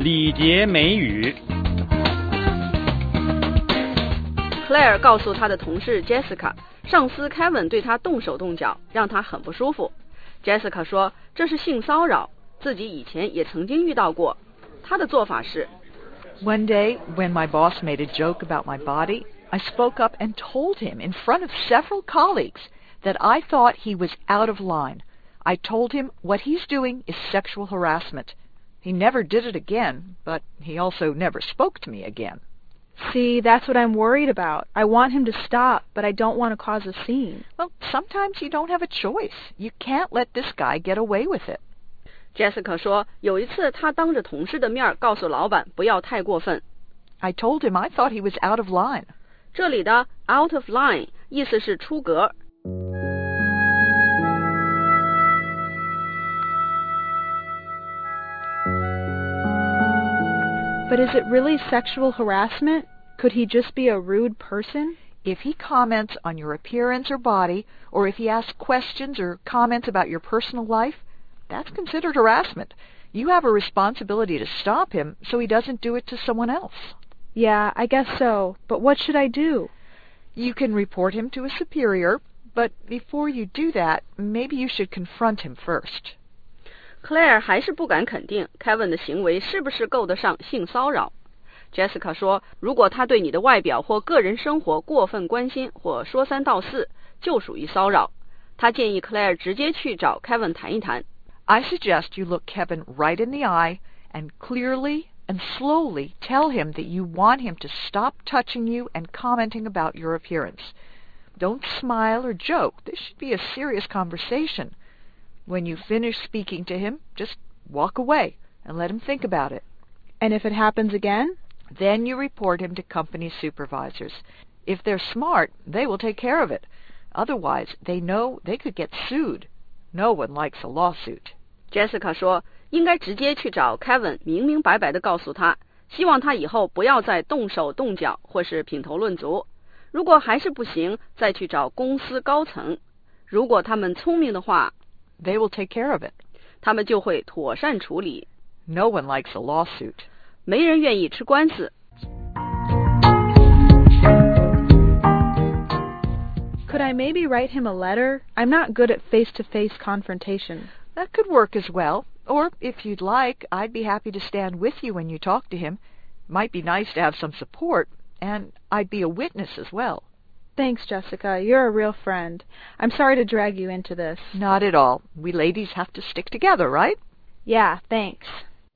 礼节美语。 Claire 告诉她的同事 Jessica， 上司 Kevin 对她动手动脚，让她很不舒服。Jessica 说这是性骚扰，自己以前也曾经遇到过。她的做法是 One day, when my boss made a joke about my body, I spoke up and told him in front of several colleagues that I thought he was out of line. I told him what he's doing is sexual harassment. He never did it again, but he also never spoke to me again. See, that's what I'm worried about. I want him to stop, but I don't want to cause a scene. Well, sometimes you don't have a choice. You can't let this guy get away with it. Jessica 说有一次她当着同事的面告诉老板不要太过分。 I told him I thought he was out of line. 这里的 out of line 意思是出格。 But is it really sexual harassment? Could he just be a rude person? If he comments on your appearance or body, or if he asks questions or comments about your personal life, that's considered harassment. You have a responsibility to stop him so he doesn't do it to someone else. Yeah, I guess so. But what should I do? You can report him to a superior, but before you do that, maybe you should confront him first. Claire 还是不敢肯定 Kevin 的行为是不是够得上性骚扰。Jessica 说，如果他对你的外表或个人生活过分关心或说三道四，就属于骚扰。他建议 Claire 直接去找 Kevin 谈一谈。 I suggest you look Kevin right in the eye and clearly and slowly tell him that you want him to stop touching you and commenting about your appearance. Don't smile or joke. This should be a serious conversation. When you finish speaking to him, just walk away and let him think about it. And if it happens again? Then you report him to company supervisors. If they're smart, they will take care of it. Otherwise, they know they could get sued. No one likes a lawsuit. Jessica 说，应该直接去找 Kevin， 明明白白地告诉他，希望他以后不要再动手动脚或是品头论足。如果还是不行，再去找公司高层。如果他们聪明的话， They will take care of it. 他们就会妥善处理。 No one likes a lawsuit. 没人愿意吃官司。 Could I maybe write him a letter? I'm not good at face-to-face confrontation. That could work as well. Or, if you'd like, I'd be happy to stand with you when you talk to him. Might be nice to have some support, and I'd be a witness as well. Thanks, Jessica. You're a real friend. I'm sorry to drag you into this. Not at all. We ladies have to stick together, right? Yeah, thanks.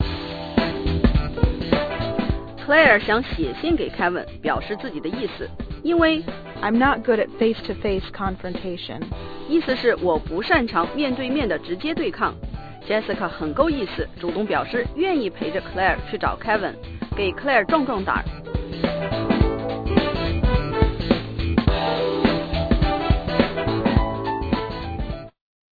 Claire 想写信给 Kevin 表示自己的意思，因为 I'm not good at face-to-face confrontation. 意思是我不擅长面对面的直接对抗。Jessica 很够意思，主动表示愿意陪着 Claire 去找 Kevin， 给 Claire 壮壮胆儿。